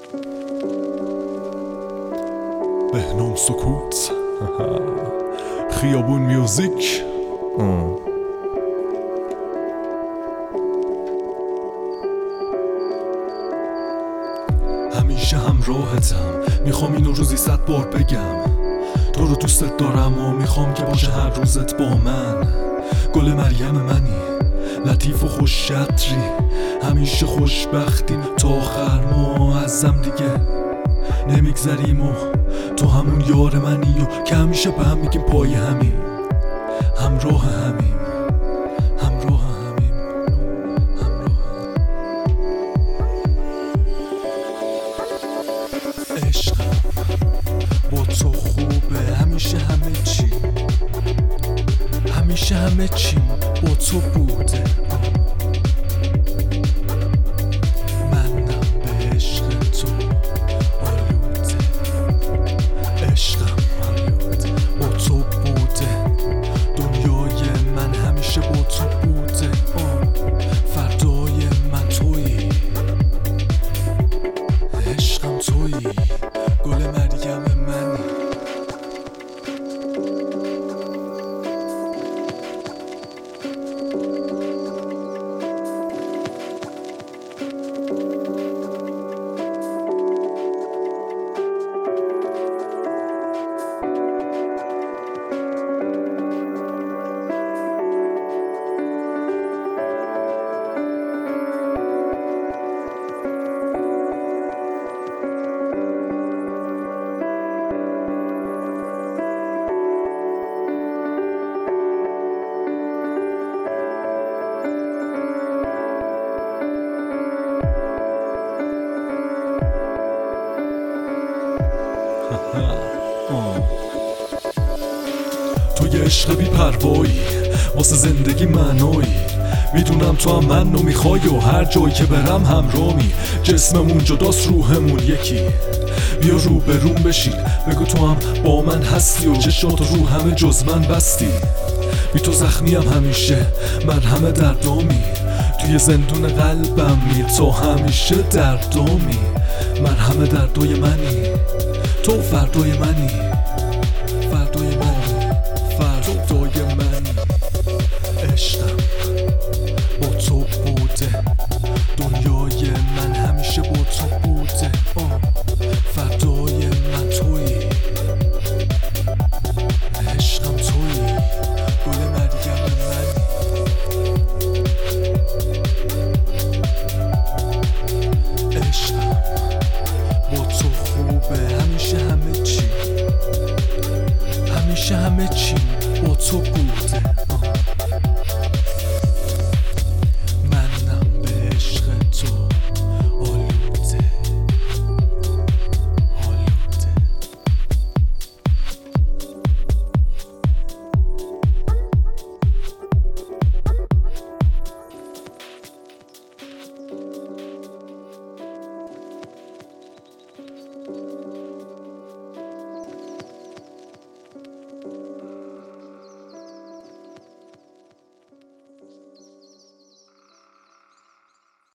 بهنام سکوت خیابون میوزیک. همیشه همراهتم، میخوام اینو روزی 100 بار بگم. تو رو دوستت دارم و میخوام که باشه هر روزت با من. گل مریم منی، لطیف و خوش شطری، همیشه خوشبختیم تا آخر ما ازم دیگه نمیگذریم و تو همون یار منی و که همیشه به هم میگیم پای همیم، همراه همیم، همراه همیم، همراه. عشقم با تو خوبه، همیشه همه چی، همیشه همه چیم با تو بوده. منم به عشق تو آلوده، عشقم آلوده با تو بوده. دنیای من همیشه با تو بوده. فردای من تویی، عشقم تویی، گل مریم منی. تو یه عشق بی پروایی، واسه زندگی معنایی. میدونم تو هم منو میخوای و هر جایی که برم همرامی. جسممون جداست روحمون یکی، بیا رو به روم بشین، بگو تو هم با من هستی و چشات رو همه جز من بستی. بی تو زخمیم همیشه، من همه دردامی، توی زندون قلبمی تو همیشه دردامی. من همه دردای منی، تو فردای منی، فردای منی.